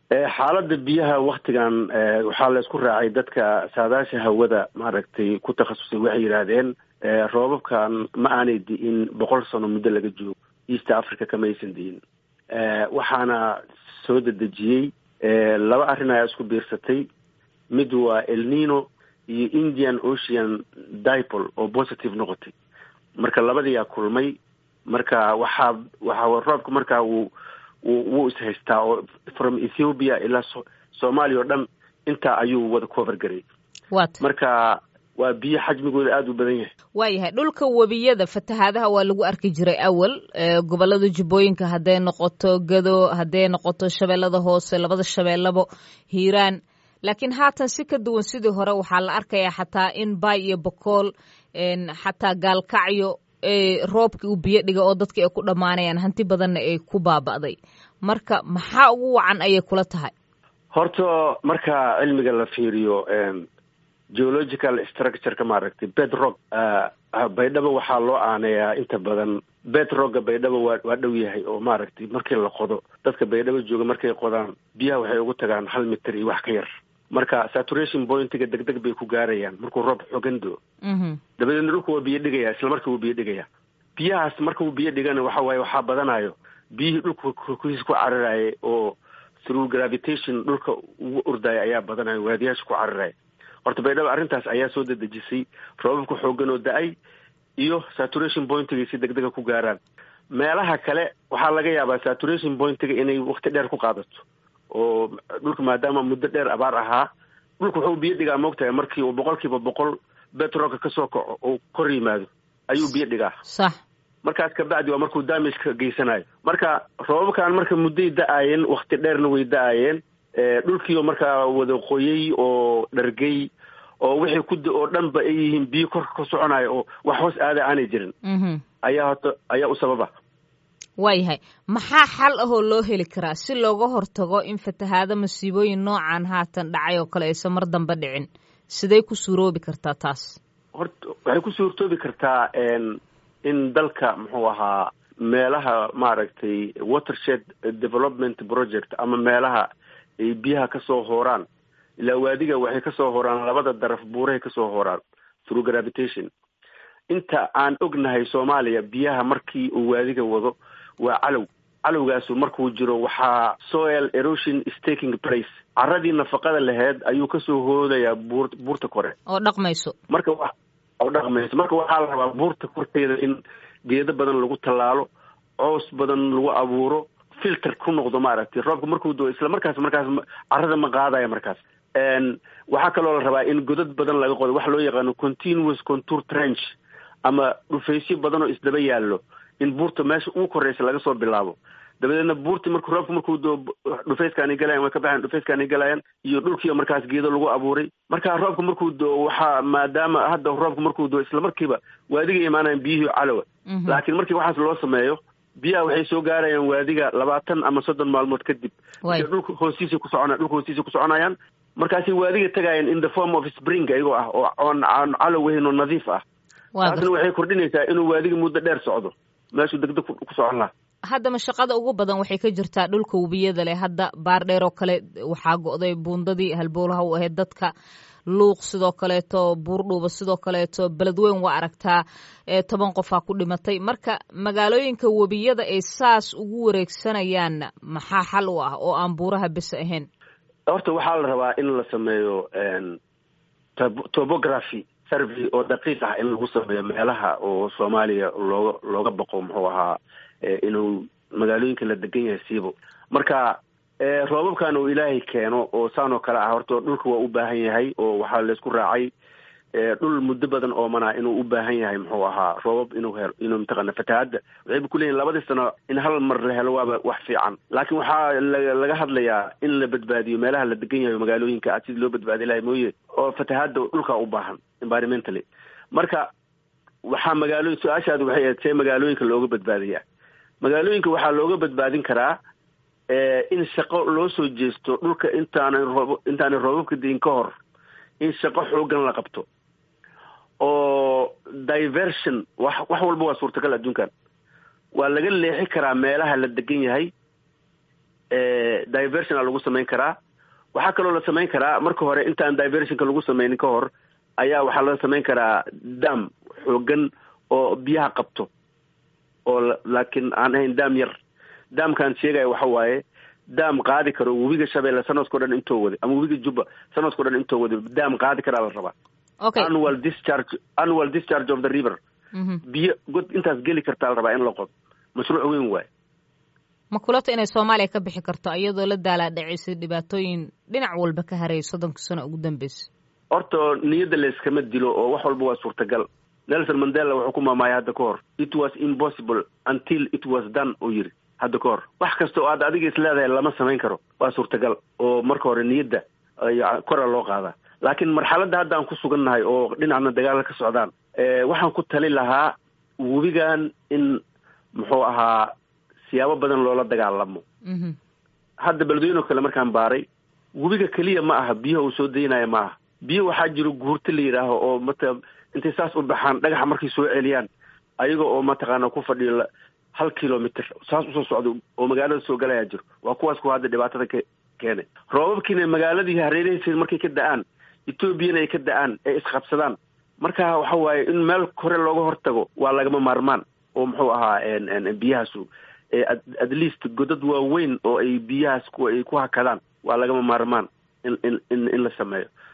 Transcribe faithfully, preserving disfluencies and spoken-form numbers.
xaaladda biyaha waktigan waxaa la isku raacay dadka saadaasha hawada maaragtay ku takhasusay waxay yidhaahdeen roobabkan ma aanay di'in boqol sano muddo laga joogo east africa kama aysan di'in waxaana soo dedejiyey laba arrin ayaa isku biirsatay mid waa el nino iyo indian ocean dipole oo positive noqotay marka labadiyaa kulmay marka waxaa waxaa roobka markaa wuu wuu ishaystaa oo from Ethiopia ilaa Soomaaliya oo dhan inta ayuu wada cover garay marka waa biyo xajmigooda aad u badan yahay waayahay dhulka webiyada fatahaadaha waa lagu arki jiray awal gobolada Jubbooyinka haday noqoto Gado haday noqoto Shabeellada Hoose labada shabeellabo Hiiraan laakiin haatan si ka duwan sidii hore waxaa la arkayaa xataa in Bay iyo Boqol in xataa Gaalkacyo ee roobkii uu biyo dhiga oo dadka ay ku dhamaanayaan hanti badanna ay ku baaba'day marka maxaa ugu wacan ayay kula tahay horta marka cilmiga la fiiriyo geological structure ka maaragtay bedrock baydhabo waxaa loo aaneeyaa inta badan bedrocka baydhabo waa waa dhow yahay oo maaragtay markii la qodo dadka baydhabo jooga markay qodaan biyaha waxay ugu tagaan hal mitir iyo wax ka yar marka saturation pointiga degdeg bay ku gaarayaan markuu roob xogan doo dabadeedna dhulku waa biyo dhigaya isla markii uu biyo dhigaya biyahaas marka uu biyo dhigana waxa waaye waxaa badanayo biyihii dhulka korkiisa ku cararaya oo through gravitation dhulka ugu ordaya ayaa badanayo waadiyaasha ku cararaya horta baydhabo arrintaas ayaa soo dedejisay roobabka xoogan oo da-ay iyo saturation pointiga si degdega ku gaaraan meelaha kale waxaa laga yaabaa saturation pointiga inay waqti dheer ku qaadato oo dhulka maadaama muddo dheer abaar ahaa dhulka wuxuu biyo dhigaa moogtahay markii uu boqolkiiba boqol betrolka kasoo kaco oo kor yimaado ayuu biyo dhigaa sax markaas kabacdi waa markuu damage ka geysanayo marka roobabkan marka mudday da-aayeen waqti dheerna way da-aayeen dhulkiioo markaa wada qoyay oo dhargay oo wixii ku da oo dhanba ay yihiin biyo korka ka soconayo oo wax hoos aada aanay jirin ayaa hota ayaa u sababa waayahay maxaa xal ahoo loo heli karaa si looga hortago in fatahaado masiibooyin noocan haatan dhacay oo kale aysan mar dambe dhicin siday ku suuroobi kartaa taas horta waxay ku suurtoobi kartaa in dalka muxuu ahaa meelaha maaragtay watershed development project ama meelaha ay biyaha kasoo hooraan ilaa waadiga waxay kasoo hooraan labada daraf buurahay kasoo hooraan through gravitation inta aan ognahay Soomaaliya biyaha markii uu waadiga wado waa calow calowgaasu markuu jiro waxaa soil erosion is taking place caradii nafaqada lahayd ayuu kasoo hoodayaa buur buurta kore oo dhaqmayso marka wax oo dhaqmayso marka waxaa la rabaa buurta korteeda in geedo badan lagu tallaalo coos badan lagu abuuro filter ku noqdo maaragtay roobka markuu doo isla markaas markaas carrada ma qaadaya markaas waxaa kaloo la rabaa in godad badan laga qodo wax loo yaqaano continuous contour trench ama dhufaysyo badan oo isdaba yaallo in buurta meesha ugu koreysa laga soo bilaabo dabadeedna buurti markuu roobka markuu doo dhufayskaani galayaan way ka baxeen dhufayskaani galayaan iyo dhulkii markaas geedo lagu abuuray marka roobka markuu doo waxaa maadaama hadda roobka markuu doo isla markiiba waadiga imaanayaan biyihii calowa laakiin markii waxaas loo sameeyo biyaha waxay soo gaarayaan waadiga labaatan ama soddon maalmood kadib dhulka hoostiisa ku soconayaan dhulka hoostiisa ku soconayaan markaasay waadiga tagayaan in the form of spring ayagoo ah oo aan calow weyn oo nadiif ah taasna waxay kordhinaysaa inuu waadiga muddo dheer socdo meeshuu degdeg ku socon lahaa hadda mashaqada ugu badan waxay ka jirtaa dhulka webiyada leh hadda baardheer oo kale waxaa go'day buundadii halbowlaha u ahayd dadka luuq sidoo kaleeto buurdhuuba sidoo kaleeto beledweyn waa aragtaa toban qofaa ku dhimatay marka magaalooyinka webiyada ay saas ugu wareegsanayaan maxaa xal u ah oo aan buuraha bes ahayn horta waxaa la rabaa in la sameeyo topography survey oo daqiiq ah in lagu sameeyo meelaha oo Soomaaliya looga looga baqo muxuu ahaa inuu magaalooyinka la degan yahay siibo marka roobabkan uu ilaahay keeno oo saan oo kale ah horta dhulka waa u baahan yahay oo waxaa la isku raacay dhul muddo badan oo mana inuu u baahan yahay muxuu ahaa roobab inuu helo inuu intaqana fatahaada waxay ku leeyihiin labadii sano in hal mar la helo waaba wax fiican laakiin waxaa laga hadlayaa in la badbaadiyo meelaha la degan yahay magaalooyinka aad sidii loo badbaadi lahay mooye oo fatahaada dhulka u baahan environmentally marka waxaa magaalooyin su-aashaadu waxay ahayd see magaalooyinka looga badbaadiyaa magaalooyinka waxaa looga badbaadin karaa in shaqo loo soo jeesto dhulka intaanay roob intaanay roobabka diin ka hor in shaqo xoogan la qabto oo diversion wax wax walba waa suurtagal adduunkan waa laga leexi karaa meelaha la degan yahay diversion lagu samayn karaa. waxaa kaloo la samayn karaa marka hore intaan diversionka lagu samaynin ka hor ayaa waxaa la samayn karaa dam xoogan oo biyaha qabto oo laakiin aan ahayn dam yar. damkaan sheegaya waxa waaye dam qaadi karo webiga Shabeelle sanadkoo dhan intoo wada ama webiga Jubba sanadkoo dhan intoo wada dam qaadi karaa la rabaa. Okay. Annual discharge annual discharge of the river. Mhm. biyo god intaas geli kartaa la rabaa in la qodo. mashruuc weyn waay. ma kulata inay Soomaaliya ka bixi karto iyadoo la daala dhacisay dhibaatooyin dhinac walba ka haray soddonka sano ugu dambeysay? horta niyadda la iskama dilo oo wax walba waa suurtagal. Nelson Mandela wuxuu ku maamaayay hadda ka hor it was impossible until it was done oo yiri hadda ka hor. wax kasta oo aad adiga is leedahay lama samayn karo waa suurtagal oo marka hore niyadda kor loo qaadaa. laakiin marxaladda hadda aan ku sugannahay oo dhinacna dagaal ka socdaan ee waxaan ku tali lahaa webigan in muxuu ahaa siyaabo badan loola dagaalamo. Mhm. hadda beledweyne kale markaan baaray webiga kaliya ma aha biyaha uu soo deynaya ma aha. biyo waxaa jiro guurta la yidhaaho oo mata intay saas u baxaan dhagaxa markay soo celiyaan ayaga oo mataqaana ku fadhiyo hal kilomitr saas usoo socdo oo magaalada soo galaya jiro. waa kuwaas ku hadda dhibaatada ka keenay. roobabkiina magaaladii hareeraysa markay ka da'aan Ethiopiana ay ka da'aan ay isqabsadaan marka waxa waaye in meel kore looga hortago waa lagama maarmaan oo muxuu ahaa en biyahaasu at least godad waaweyn oo ay biyahaas ku ay ku hakadaan waa lagama maarmaan in in in la sameeyo.